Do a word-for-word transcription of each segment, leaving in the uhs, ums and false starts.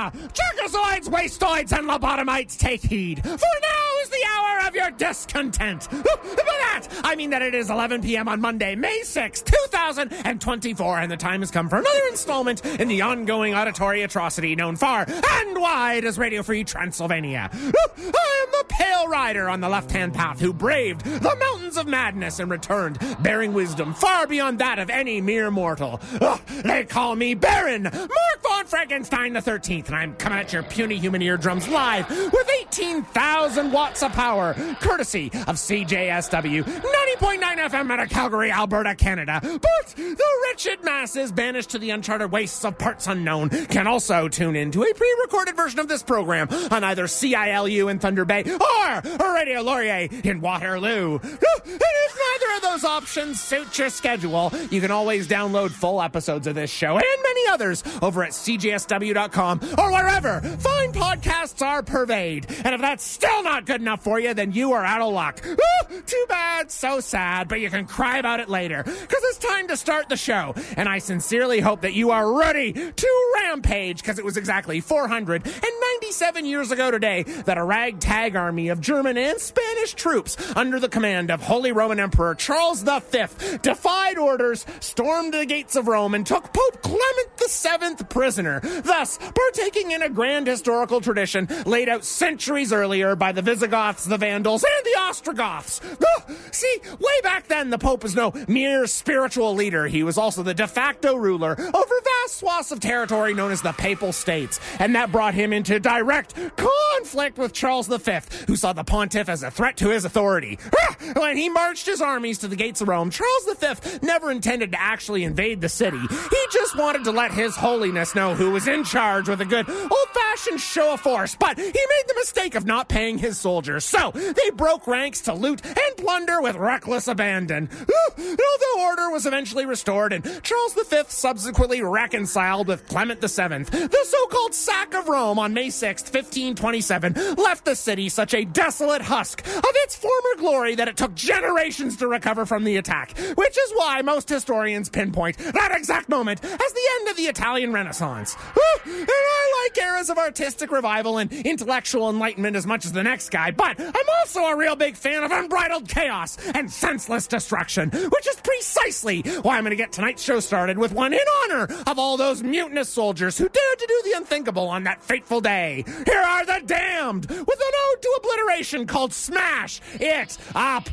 America! Jerkozoids, wastoids, and lobotomites, take heed, for now is the hour of your discontent. By that, I mean that it is eleven p.m. on Monday, May sixth, two thousand twenty-four, and the time has come for another installment in the ongoing auditory atrocity known far and wide as Radio Free Transylvania. I am the Pale Rider on the left-hand path who braved the mountains of madness and returned, bearing wisdom far beyond that of any mere mortal. Ugh, they call me Baron Mark von Frankenstein the thirteenth, and I'm coming at your puny human eardrums live with eighteen thousand watts of power, courtesy of C J S W ninety point nine F M out of Calgary, Alberta, Canada. But the wretched masses banished to the uncharted wastes of parts unknown can also tune in to a pre-recorded version of this program on either C I L U in Thunder Bay or Radio Laurier in Waterloo. And if neither of those options suit your schedule, you can always download full episodes of this show and many others over at C J S W dot com or wherever fine podcasts are purveyed. And if that's still not good enough for you, then you are out of luck. Ooh, too bad, so sad, but you can cry about it later, because it's time to start the show. And I sincerely hope that you are ready to rampage, because it was exactly four hundred ninety-seven years ago today that a ragtag army of German and Spanish troops under the command of Holy Roman Emperor Charles the Fifth defied orders, stormed the gates of Rome, and took Pope Clement the Seventh prisoner, thus partaking in a grand historical tradition laid out centuries earlier by the Visigoths, the Vandals, and the Ostrogoths. Oh, see, way back then, the Pope was no mere spiritual leader. He was also the de facto ruler over vast swaths of territory known as the Papal States, and that brought him into direct conflict with Charles the Fifth, who saw the pontiff as a threat to his authority. When he marched his armies to the gates of Rome, Charles the Fifth never intended to actually invade the city. He just wanted to let his holiness know who was in charge with a good old-fashioned show of force, but he made the mistake of not paying his soldiers, so they broke ranks to loot and plunder with reckless abandon. Although order was eventually restored and Charles the Fifth subsequently reconciled with Clement the Seventh, the so-called sack of Rome on May sixth, fifteen twenty-seven, left the city such a desolate husk of its former glory that it took generations to recover from the attack, which is why most historians pinpoint that exact moment as the end of the Italian Renaissance. And I like eras of artistic revival and intellectual enlightenment as much as the next guy, but I'm also a real big fan of unbridled chaos and senseless destruction, which is precisely why I'm going to get tonight's show started with one in honor of all those mutinous soldiers who dared to do the unthinkable on that fateful day. Here are the Damned, with an ode to obliteration called Smash It Up.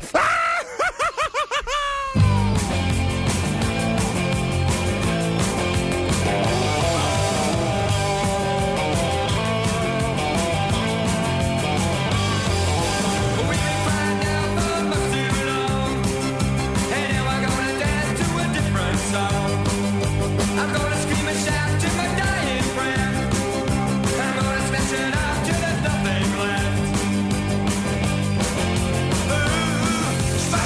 I'm gonna scream and shout to my dying friend. I'm gonna smash it up till there's nothing left. Ooh,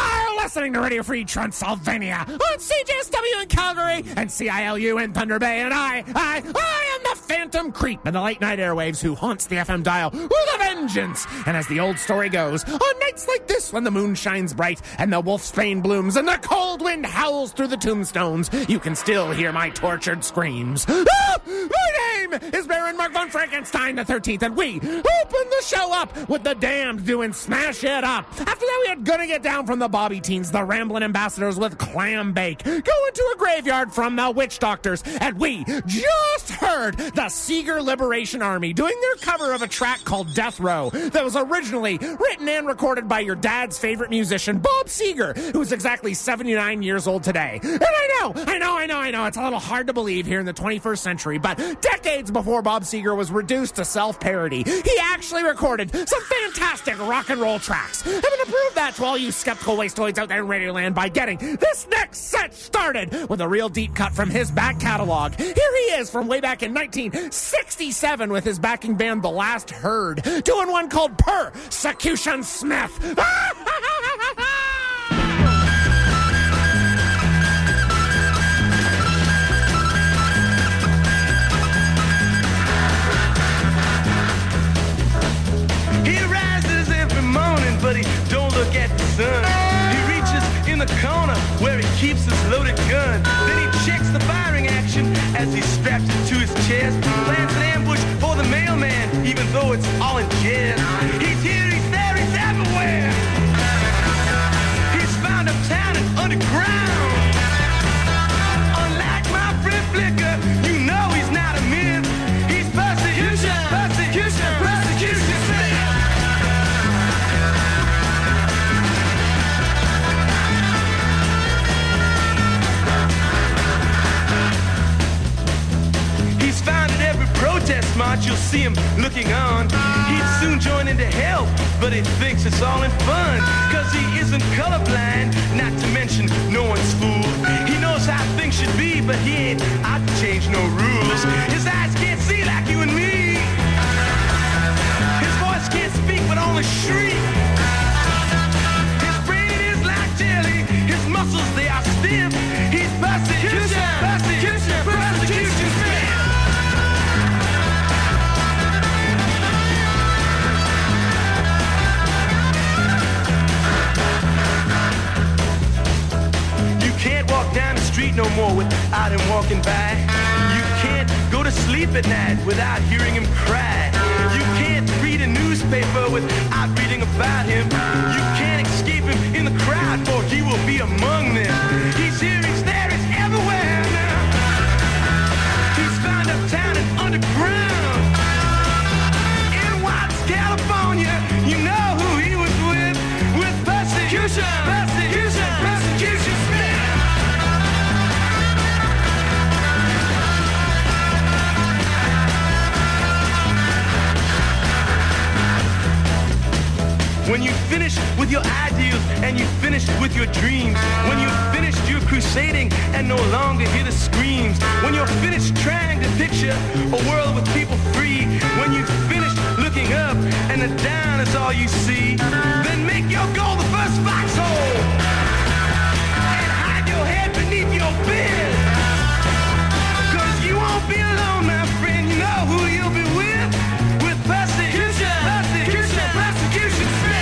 are listening to Radio Free Transylvania on C J S W in Calgary and C I L U in Thunder Bay, and I, I, I am the Phantom Creep in the late night airwaves who haunts the F M dial with a vengeance. And as the old story goes, on nights like this when the moon shines bright and the wolfsbane blooms and the cold wind howls through the tombstones, you can still hear my tortured screams. Ah, my name is Baron Mark von Frankenstein the thirteenth, and we open the show up with the Damned doing Smash It Up. After that, we had Gonna Get Down from the Bobby Teens, the Ramblin' Ambassadors with Clam Bake, Going to a Graveyard from the Witch Doctors, and we just heard the Seeger Liberation Army doing their cover of a track called Death Row that was originally written and recorded by your dad's favorite musician, Bob Seger, who's exactly seventy-nine years old today. And I know, I know, I know, I know, it's a little hard to believe here in the twenty-first century, but decades before Bob Seger was reduced to self-parody, he actually recorded some fantastic rock and roll tracks. I'm going to prove that to all you skeptical wastoids out there in Radioland by getting this next set started with a real deep cut from his back catalog. Here he is from way back in nineteen sixty-seven with his backing band The Last Herd, doing one called Persecution Smith. But he don't look at the sun. He reaches in the corner where he keeps his loaded gun. Then he checks the firing action as he straps it to his chest. Plants an ambush for the mailman, even though it's all in jest. He's here, he's there, he's everywhere. He's found uptown and underground. Unlike my friend Flicker, you know he's not a myth. He's persecution, persecution, persecution. Protest march, you'll see him looking on. He'd soon join in to help, but he thinks it's all in fun. Cause he isn't colorblind, not to mention no one's fool. He knows how things should be, but he ain't out to change no rules. His eyes can't see like you and me. His voice can't speak, but only shriek. His brain is like jelly, his muscles, they are stiff. He's persecution, persecution, persecution, Smith. Walk down the street no more without him walking by. You can't go to sleep at night without hearing him cry. You can't read a newspaper without reading about him. You can't escape him in the crowd, for he will be among them. He's here, he's there, he's everywhere now. He's found uptown and underground. In Watts, California, you know who he was with. With persecution, persecution, persecution, Smith. When you finish with your ideals and you finish with your dreams, when you've finished your crusading and no longer hear the screams, when you're finished trying to picture a world with people free, when you've finished looking up and the down is all you see, then make your goal the first foxhole and hide your head beneath your bed. Cause you won't be alone, my friend, you know who you'll be with. With persecution, persecution, persecution, Smith.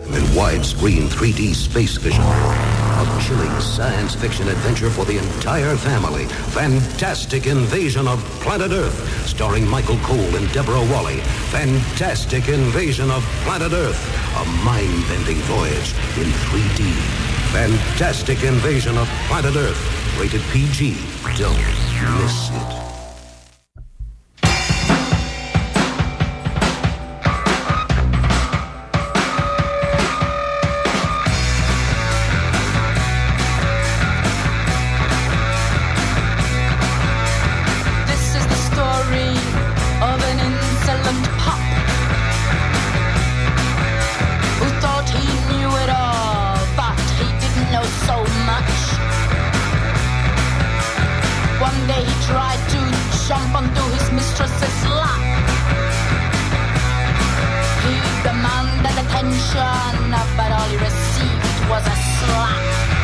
in widescreen three D space vision. A chilling science fiction adventure for the entire family. Fantastic Invasion of Planet Earth, starring Michael Cole and Deborah Wally. Fantastic Invasion of Planet Earth, a mind-bending voyage in three D. Fantastic Invasion of Planet Earth, rated P G. Don't miss it. But all he received was a slap.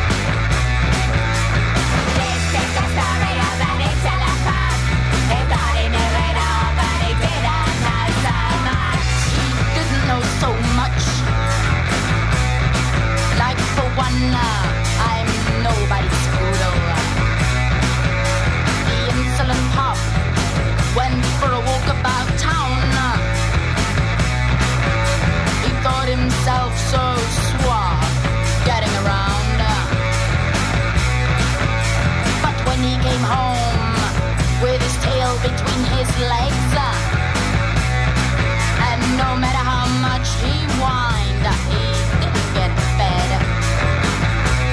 This is the story of an excellent pop. He thought he knew it all, but he didn't know so much. He didn't know so much. Like for one, uh, I'm nobody's poodle. The insolent pop went for a walk about town. Thought himself so suave, getting around. But when he came home with his tail between his legs, and no matter how much he whined, he didn't get fed.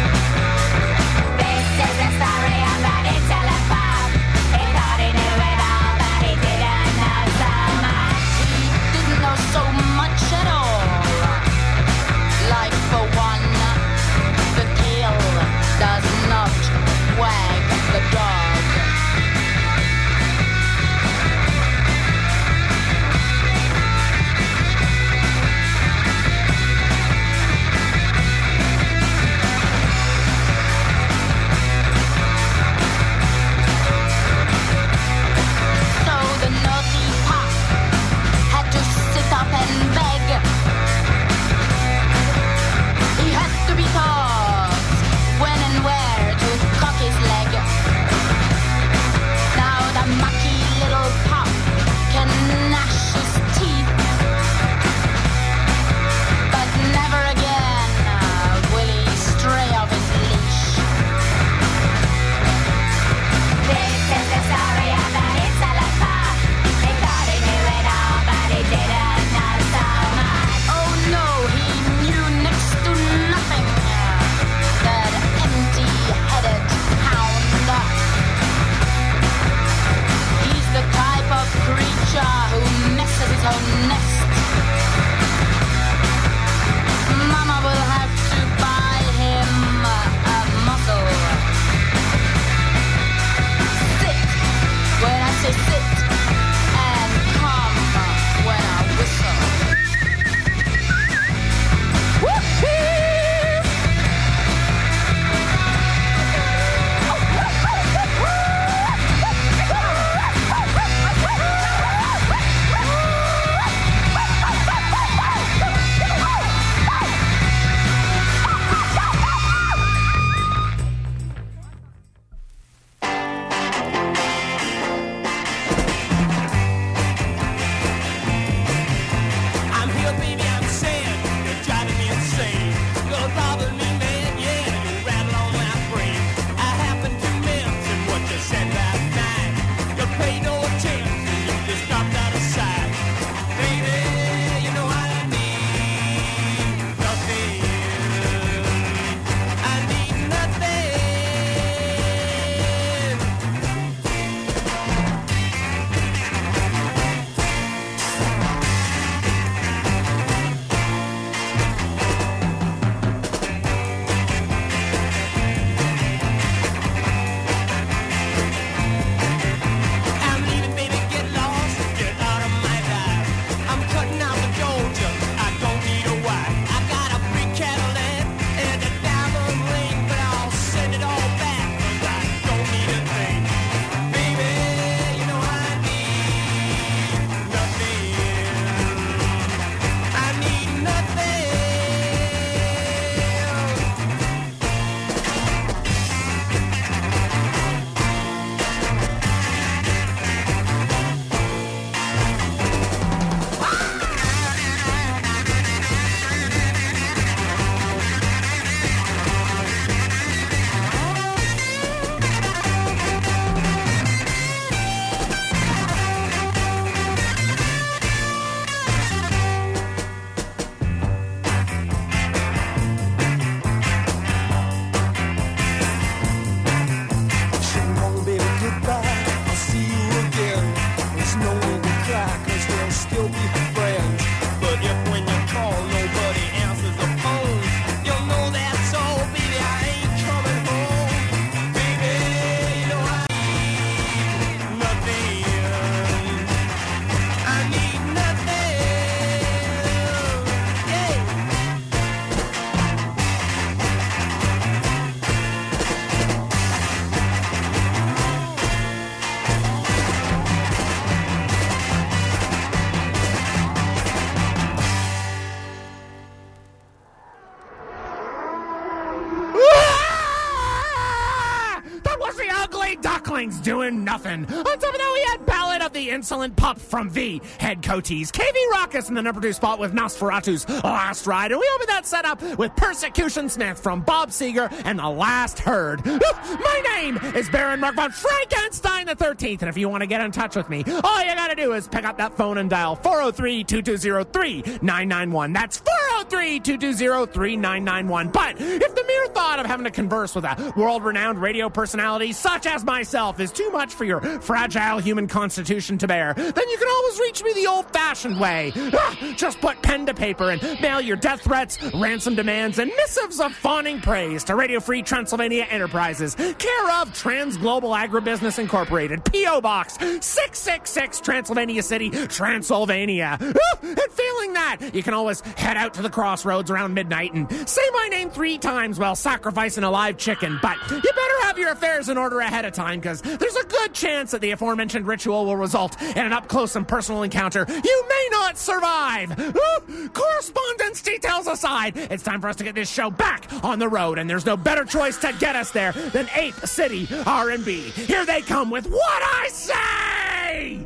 Weaklings doing nothing. On top of that, we had Ballad of the Insolent Pup from V, Head Coatees, K V Raucus in the number two spot with Nosferatu's Last Ride, and we opened that setup with Persecution Smith from Bob Seger and The Last Herd. My name is Baron Mark von Frankenstein the thirteenth, and if you want to get in touch with me, all you gotta do is pick up that phone and dial four oh three, two two zero, three nine nine one. That's four oh three, two two zero, three nine nine one. But if the mere thought of having to converse with a world-renowned radio personality such as myself is too much for your fragile human constitution to bear, then you can always reach me the old-fashioned way. Ah, just put pen to paper and mail your death threats, ransom demands, and missives of fawning praise to Radio Free Transylvania Enterprises, care of Transglobal Agribusiness Incorporated, P O. Box six six six, Transylvania City, Transylvania. Ah, and failing that, you can always head out to the crossroads around midnight and say my name three times while sacrificing a live chicken. But you better have your affairs in order ahead of time, because there's a good chance that the aforementioned ritual will result in an up-close and personal encounter you may not survive. Ooh, correspondence details aside, it's time for us to get this show back on the road, and there's no better choice to get us there than Ape City R and B. Here they come with What I Say!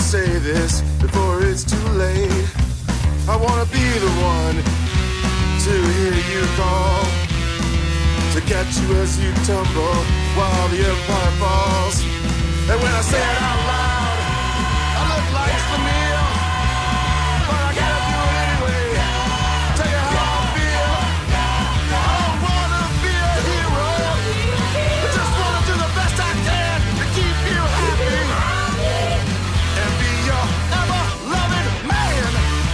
say this before it's too late. I wanna be the one to hear you call, to catch you as you tumble while the empire falls. And when I say it out loud, I look like Stamil, but I gotta do it anyway. Tell you how I feel. I don't wanna be a hero, I just wanna do the best I can to keep you happy and be your ever-loving man.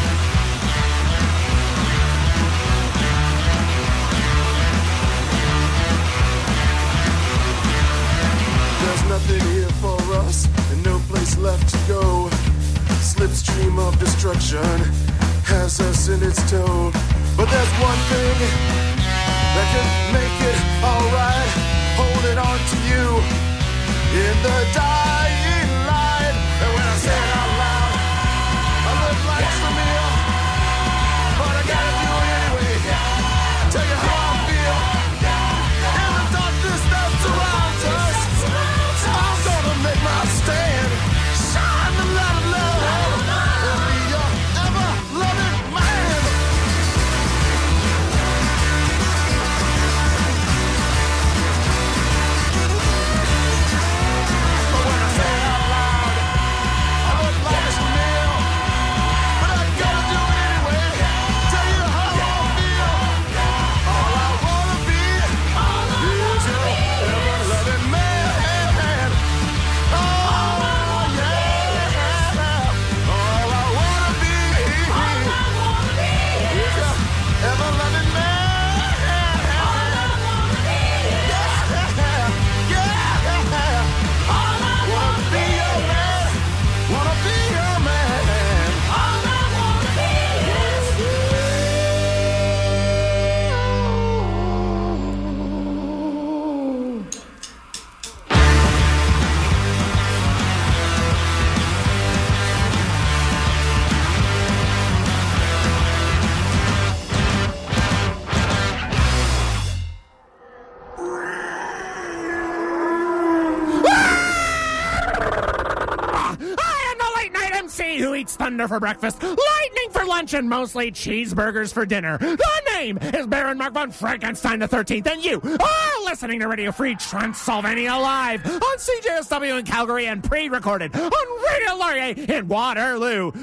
There's nothing here for us and no place left to go. Slipstream of destruction has us in its tow. But there's one thing that can make it alright, holding on to you in the dying light. And when I say it out loud, I look like Stamil, but I gotta do it anyway. Tell you how I feel. In the darkness that surrounds us, I'm gonna make my stand. Shine the light of love and be your ever-loving man. But when I say it out loud, I look like Stamil, but I gotta do it anyway. Tell you how I feel. All I wanna be is your ever-loving man. Oh, yeah. All I wanna be is your ever-loving man. Yeah, yeah. Wanna be your man. Wanna be your man. All I wanna be is I am the late night M C who eats thunder for breakfast, lightning for lunch, and mostly cheeseburgers for dinner. The name is Baron Mark von Frankenstein the thirteenth, and you are listening to Radio Free Transylvania live on C J S W in Calgary and pre-recorded on Radio Laurier in Waterloo.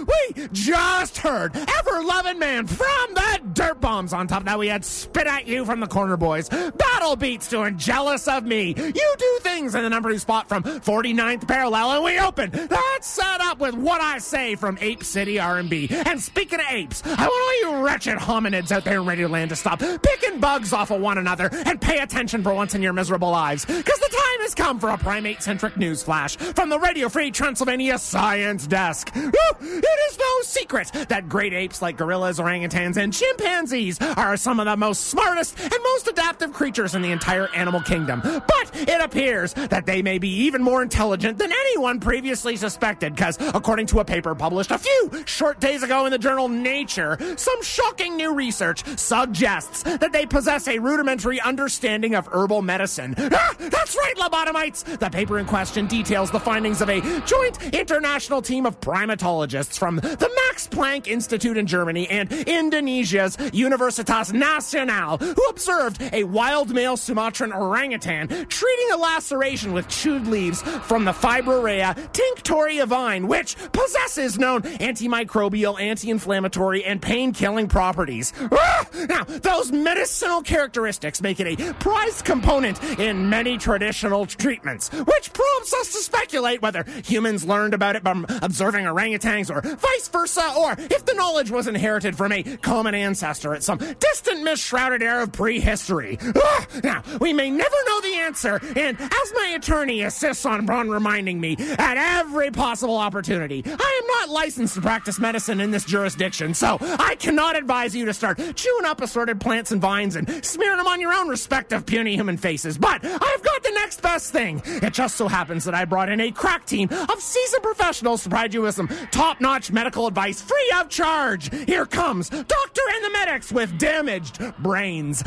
We just heard Ever-Loving Man from the Dirt Bombs. On top of that, we had Spit at You from the Corner Boys, Battle Beats doing Jealous of Me, You Do Things in the number two spot from forty-ninth Parallel, and we open that set up with What I Say from Ape City R and B. And speaking of apes, I want all you wretched hominids out there in Radioland to stop picking bugs off of one another and pay attention for once in your miserable lives, because the time has come for a primate-centric news flash from the Radio Free Transylvania Science Desk. Woo! It is no secret that great apes like gorillas, orangutans, and chimpanzees are some of the most smartest and most adaptive creatures in the entire animal kingdom. But it appears that they may be even more intelligent than anyone previously suspected, because according to a paper published a few short days ago in the journal Nature, some shocking new research suggests that they possess a rudimentary understanding of herbal medicine. Ah, that's right, lobotomites! The paper in question details the findings of a joint international team of primatologists from the Max Planck Institute in Germany and Indonesia's Universitas Nasional, who observed a wild male Sumatran orangutan treating a laceration with chewed leaves from the Fibrorea tinctoria vine, which possesses known antimicrobial, anti-inflammatory, and pain-killing properties. Ah! Now, those medicinal characteristics make it a prized component in many traditional treatments, which prompts us to speculate whether humans learned about it from observing orangutans or vice versa, or if the knowledge was inherited from a common ancestor at some distant mist-shrouded era of prehistory. Ah! Now, we may never know the answer, and as my attorney insists on, on reminding me at every possible opportunity, I am not licensed to practice medicine in this jurisdiction, so I cannot advise you to start chewing up assorted plants and vines and smearing them on your own respective puny human faces. But I've got the next best thing. It just so happens that I brought in a crack team of seasoned professionals to provide you with some top-notch medical advice free of charge. Here comes Doctor and the Medics with Damaged Brains.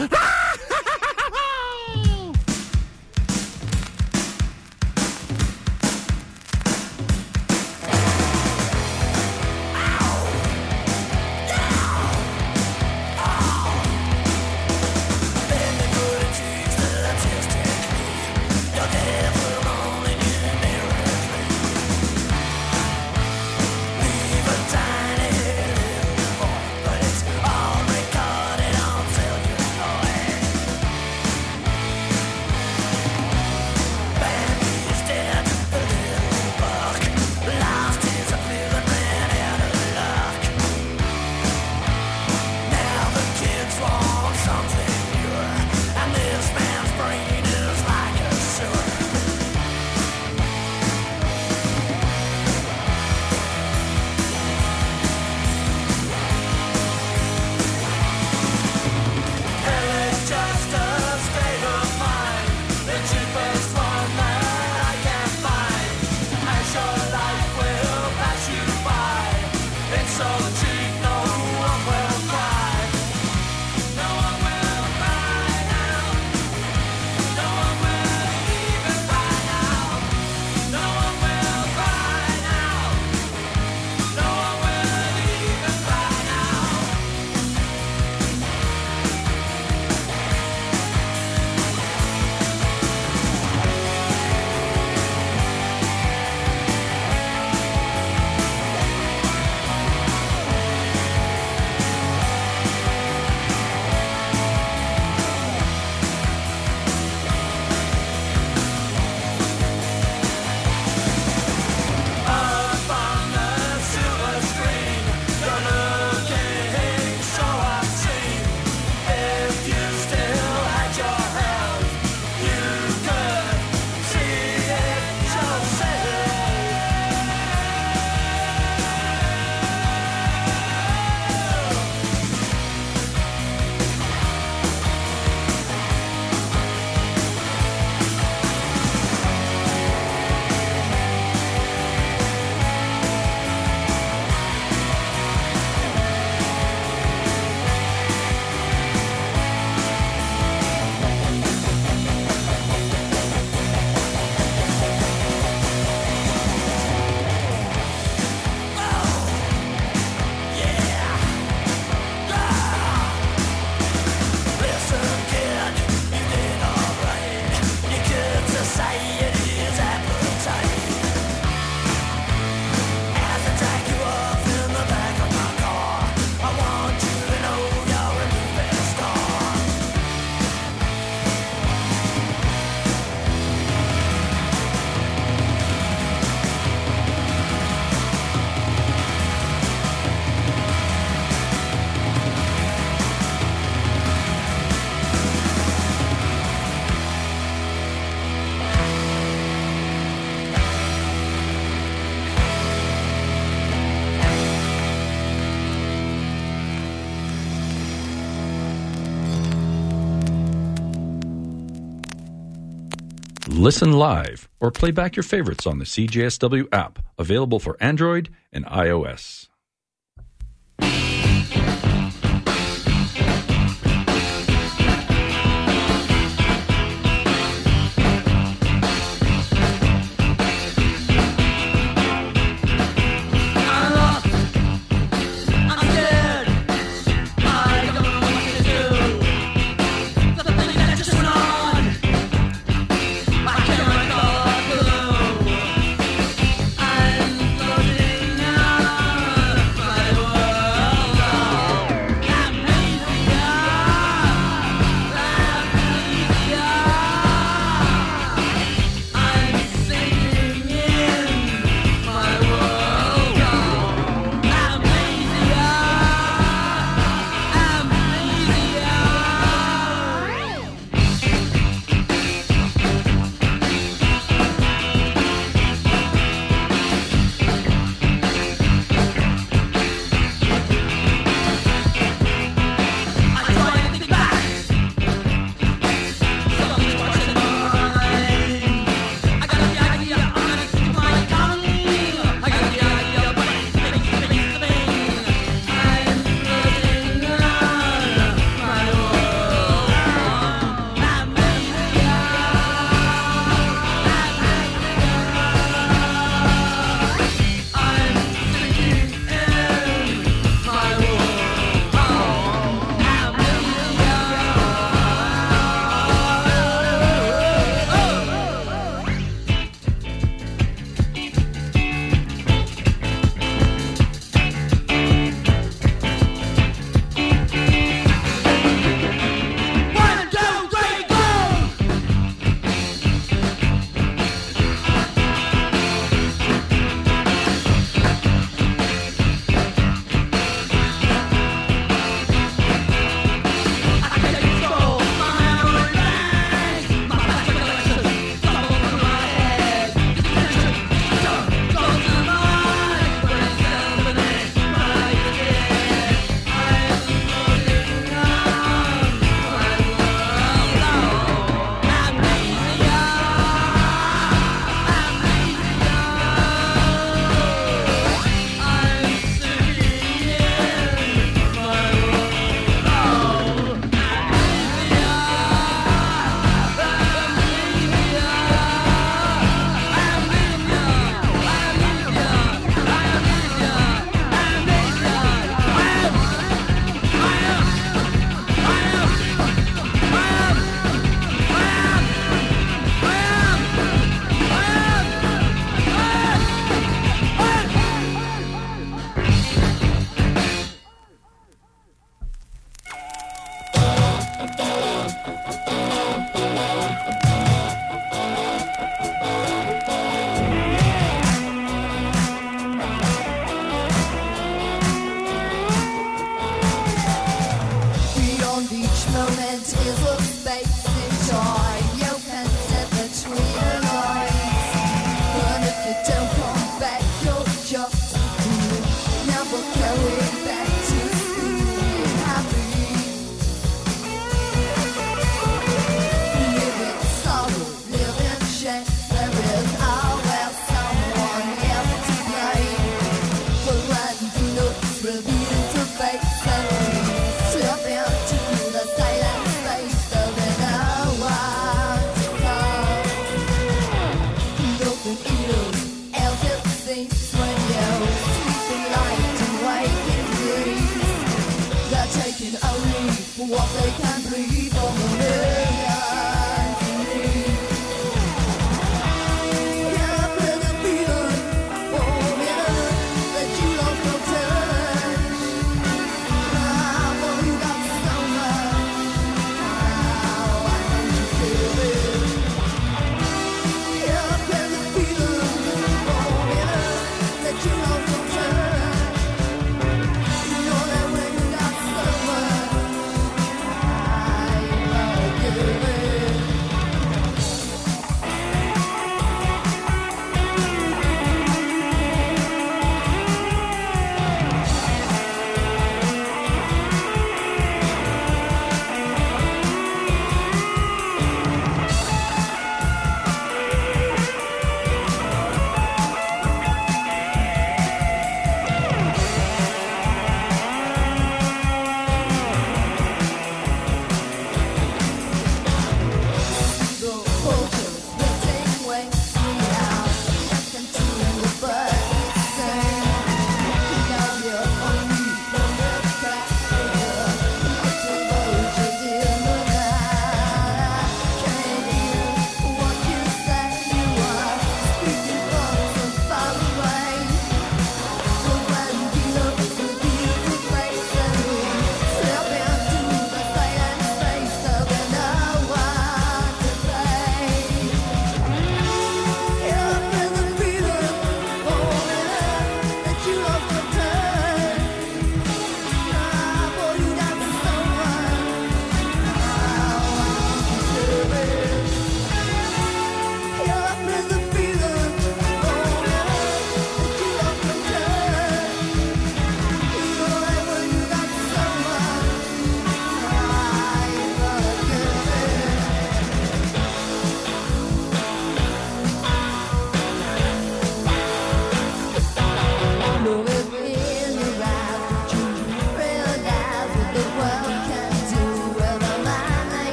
listen live, or play back your favorites on the C J S W app, available for Android and iOS. I'm floating on.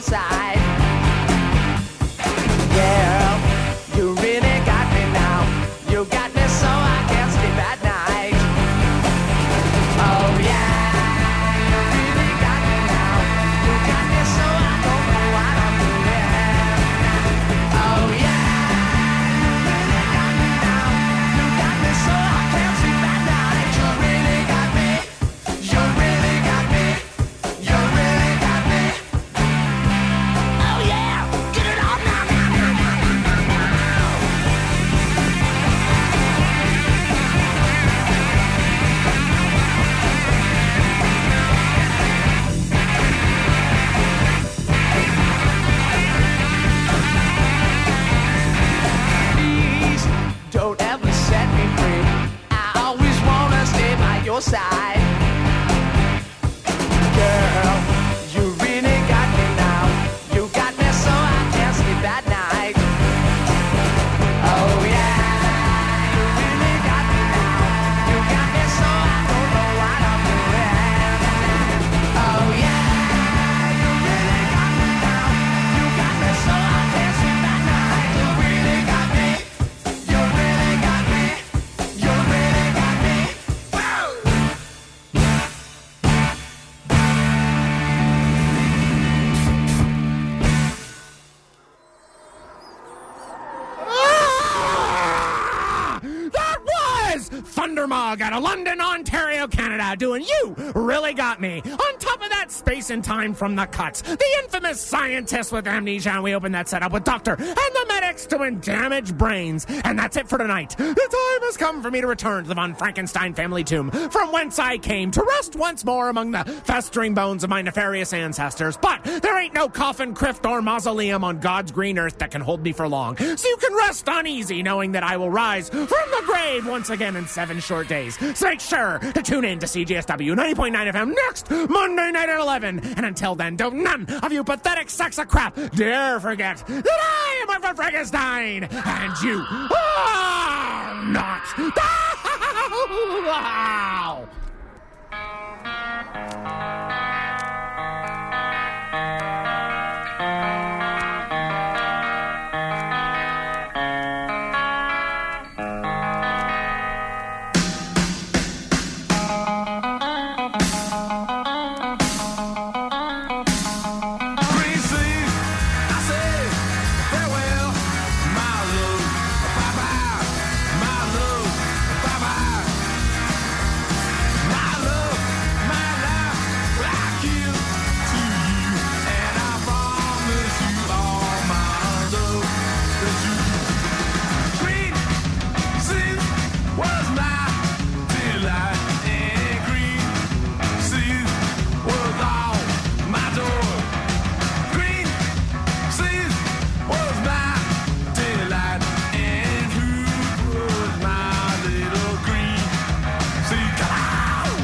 side. Yeah, you really got me now. You got me so I can't sleep at night. Oh yeah, you really got me now. You got me so I don't know what I'm doing. Oh yeah, you really got me now. You got me so I can't sleep at night. You really got me. You really got me. You really got me. Oh yeah, get it on now, now, now, now, now, now, now. Please don't ever set me free. I always wanna stay by your side. Girl, you really got me now. You got me so I can't sleep at night. Oh yeah, you really got me now. You got me so I don't know what I'm doing. Oh yeah, you really got me now. You got me so I can't sleep at night. You really got me. You really got me. You really got me. Whoa! Ah! That was Thundermog out of London, Ontario, Canada, doing You Really Got Me. On top of that, Space and Time from the Cuts, the infamous scientist with amnesia, and we open that set up with Doctor and the Medics doing Damaged Brains. And that's it for tonight. The time has come for me to return to the Von Frankenstein family tomb, from whence I came, to rest once more among the festering bones of my nefarious ancestors. But there ain't no coffin, crypt, or mausoleum on God's green earth that can hold me for long. So you can rest uneasy knowing that I will rise from the grave once again in seven short days. So make sure to tune in to C G S W ninety point nine F M next Monday night at eleven. And until then, don't none of you pathetic sacks of crap dare forget that I am Von Frankenstein, and you are not. Wow! Green sleeves, I say farewell, my love, bye-bye, my love, bye-bye, my love, my life, I give to you, and I promise you all my love that you. Green sleeves was my delight, and green sleeves was all my door. Green sleeves was my delight, and who was my little green sleeve? Come on!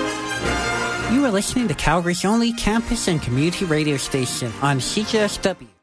You are listening to Calgary's only campus and community radio station on C J S W